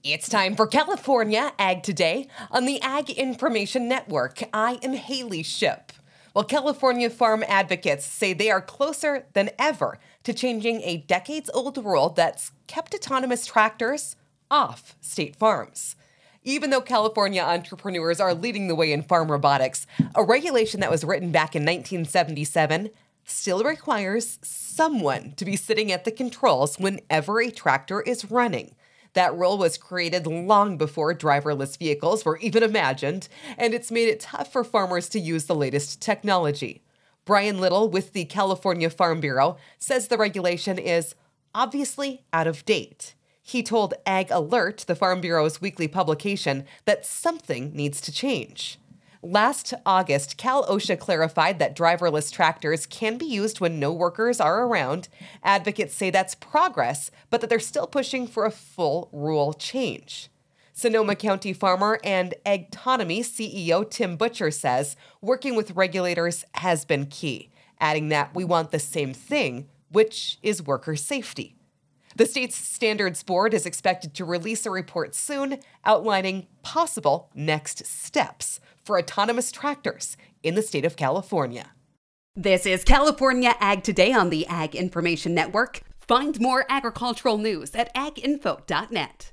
It's time for California Ag Today on the Ag Information Network. I am Haley Ship. Well, California farm advocates say they are closer than ever to changing a decades-old rule that's kept autonomous tractors off state farms. Even though California entrepreneurs are leading the way in farm robotics, a regulation that was written back in 1977 still requires someone to be sitting at the controls whenever a tractor is running. That rule was created long before driverless vehicles were even imagined, and it's made it tough for farmers to use the latest technology. Brian Little with the California Farm Bureau says the regulation is obviously out of date. He told Ag Alert, the Farm Bureau's weekly publication, that something needs to change. Last August, Cal OSHA clarified that driverless tractors can be used when no workers are around. Advocates say that's progress, but that they're still pushing for a full rule change. Sonoma County farmer and Agtonomy CEO Tim Butcher says working with regulators has been key, adding that we want the same thing, which is worker safety. The state's standards board is expected to release a report soon outlining possible next steps for autonomous tractors in the state of California. This is California Ag Today on the Ag Information Network. Find more agricultural news at aginfo.net.